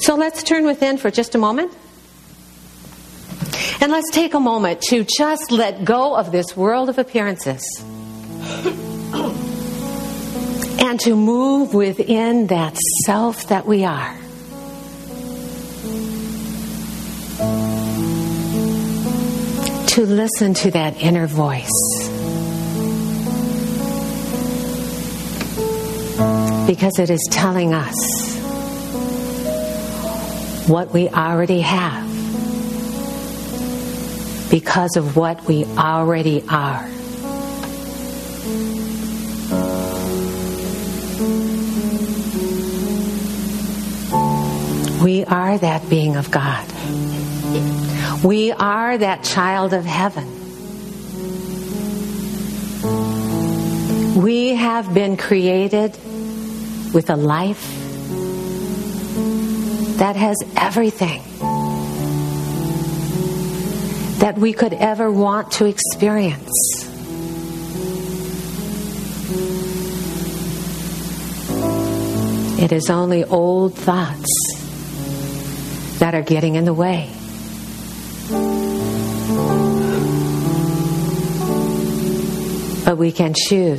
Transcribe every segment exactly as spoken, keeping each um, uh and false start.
So let's turn within for just a moment. And let's take a moment to just let go of this world of appearances. And to move within that self that we are. To listen to that inner voice. Because it is telling us what we already have. Because of what we already are. We are that being of God. We are that child of heaven. We have been created with a life that has everything that we could ever want to experience. It is only old thoughts that are getting in the way. But we can choose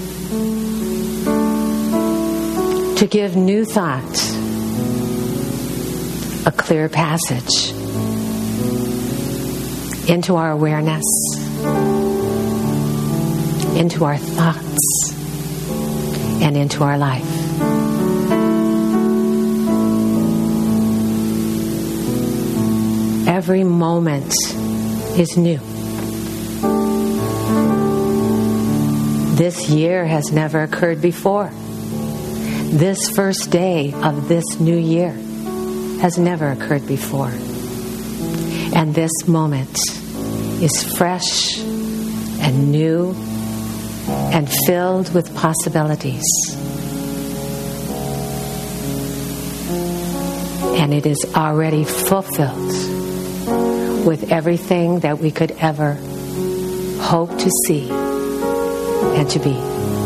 to give new thought a clear passage into our awareness, into our thoughts, and into our life. Every moment is new. This year has never occurred before. This first day of this new year has never occurred before. And this moment is fresh and new and filled with possibilities. And it is already fulfilled with everything that we could ever hope to see and to be.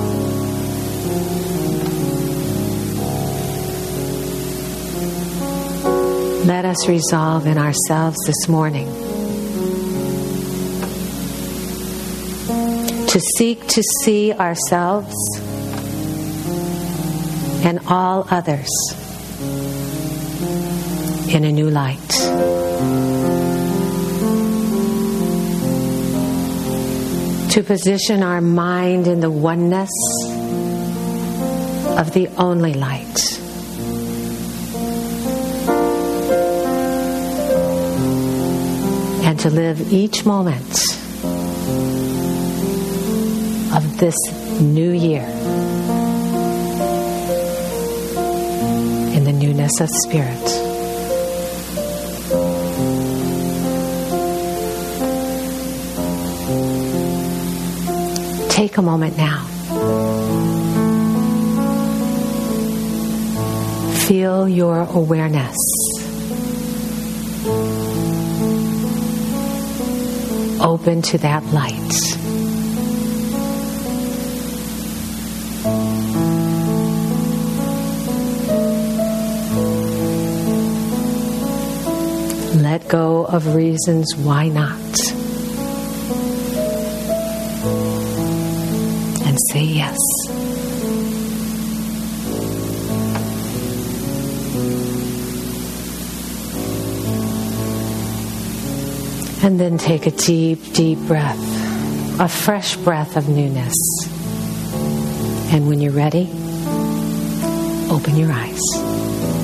Let us resolve in ourselves this morning to seek to see ourselves and all others in a new light. To position our mind in the oneness of the only light. And to live each moment of this new year in the newness of spirit. Take a moment now. Feel your awareness. Open to that light. Let go of reasons why not. And say yes. And then take a deep, deep breath, a fresh breath of newness. And when you're ready, open your eyes.